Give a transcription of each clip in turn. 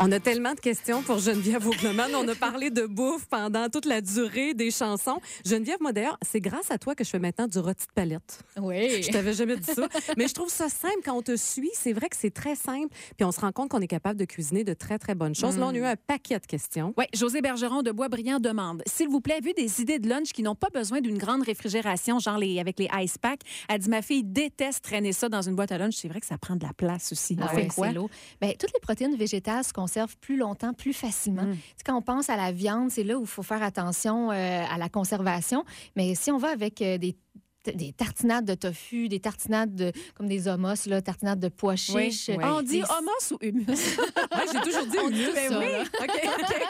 On a tellement de questions pour Geneviève Augleman. On a parlé de bouffe pendant toute la durée des chansons. Geneviève, moi d'ailleurs, c'est grâce à toi que je fais maintenant du rôti de palette. Oui. Je t'avais jamais dit ça. Mais je trouve ça simple quand on te suit. C'est vrai que c'est très simple. Puis on se rend compte qu'on est capable de cuisiner de très, très bonnes choses. Là, on a eu un paquet de questions. Oui, José Bergeron de Boisbriand demande, s'il vous plaît, vu des idées de lunch qui n'ont pas besoin d'une grande réfrigération, genre avec les ice packs. Elle dit, ma fille déteste traîner ça dans une boîte à lunch. C'est vrai que ça prend de la place aussi. Ah oui, c'est lourd. Bien, toutes les protéines végétales se conservent plus longtemps, plus facilement. Quand on pense à la viande, c'est là où il faut faire attention à la conservation. Mais si on va avec des tartinades de tofu, des tartinades comme des hummus, là, tartinades de pois chiches. Oui. On dit hummus ou humus? Oui, j'ai toujours dit humus. Ça, oui. OK.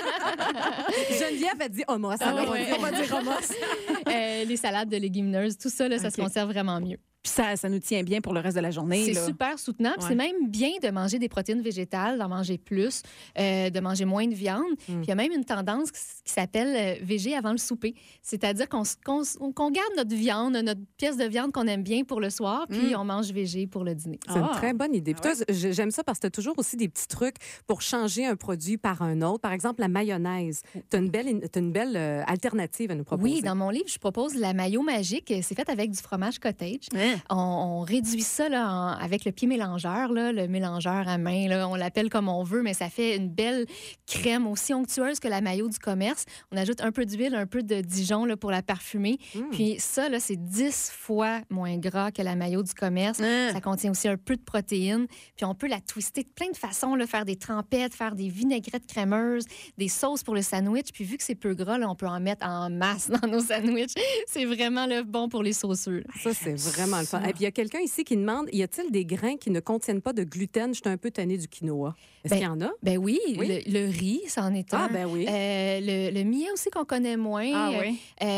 Geneviève a dit hummus. Alors, on va dire hummus. Les salades de légumineuses, tout ça, là, ça se conserve vraiment mieux. Puis ça nous tient bien pour le reste de la journée. C'est super soutenable. Ouais. C'est même bien de manger des protéines végétales, d'en manger plus, de manger moins de viande. Puis il y a même une tendance qui s'appelle végé avant le souper. C'est-à-dire qu'on garde notre viande, notre pièce de viande qu'on aime bien pour le soir, puis on mange végé pour le dîner. C'est une très bonne idée. Puis toi, j'aime ça parce que tu as toujours aussi des petits trucs pour changer un produit par un autre. Par exemple, la mayonnaise. Tu as une belle alternative à nous proposer. Oui, dans mon livre, je propose la mayo magique. C'est fait avec du fromage cottage. On réduit ça là, avec le pied mélangeur, là, le mélangeur à main. Là, on l'appelle comme on veut, mais ça fait une belle crème aussi onctueuse que la mayo du commerce. On ajoute un peu d'huile, un peu de Dijon là, pour la parfumer. Puis ça, là, c'est 10 fois moins gras que la mayo du commerce. Ça contient aussi un peu de protéines. Puis on peut la twister de plein de façons, là, faire des trempettes, faire des vinaigrettes crémeuses, des sauces pour le sandwich. Puis vu que c'est peu gras, là, on peut en mettre en masse dans nos sandwichs. C'est vraiment là, bon pour les sauceux. Ça, c'est vraiment le fun. Et puis, il y a quelqu'un ici qui demande, y a-t-il des grains qui ne contiennent pas de gluten? Je suis un peu tannée du quinoa. Est-ce qu'il y en a? Ben oui. Le riz, ça en est un. Ah, ben oui. Le millet aussi qu'on connaît moins. Ah oui.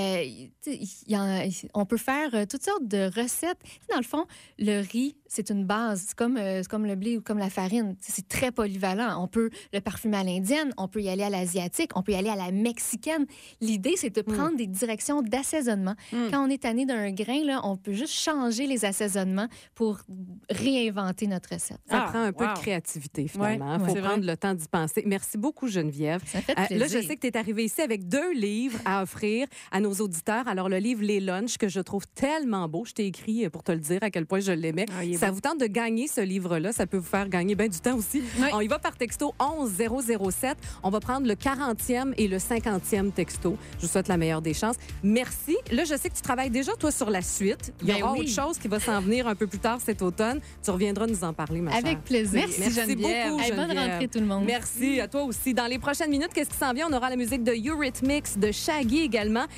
On peut faire toutes sortes de recettes. Dans le fond, le riz, c'est une base. C'est comme le blé ou comme la farine. C'est très polyvalent. On peut le parfumer à l'indienne, on peut y aller à l'asiatique, on peut y aller à la mexicaine. L'idée, c'est de prendre des directions d'assaisonnement. Quand on est tanné d'un grain, là, on peut juste changer les assaisonnements pour réinventer notre recette. Ça prend un peu de créativité, finalement. Il faut prendre le temps d'y penser. Merci beaucoup, Geneviève. Ça fait plaisir. Là, je sais que tu es arrivée ici avec 2 livres à offrir à nos auditeurs. Alors, le livre Les Lunchs, que je trouve tellement beau. Je t'ai écrit pour te le dire à quel point je l'aimais. Ça vous tente de gagner ce livre-là. Ça peut vous faire gagner bien du temps aussi. Oui. On y va par texto 11007. On va prendre le 40e et le 50e texto. Je vous souhaite la meilleure des chances. Merci. Là, je sais que tu travailles déjà, toi, sur la suite. Il y aura autre chose qui va s'en venir un peu plus tard cet automne. Tu reviendras nous en parler, ma chère. Avec plaisir. Merci Geneviève. Beaucoup, Geneviève. Bonne rentrée, tout le monde. Merci à toi aussi. Dans les prochaines minutes, qu'est-ce qui s'en vient? On aura la musique de Eurythmics, de Shaggy également.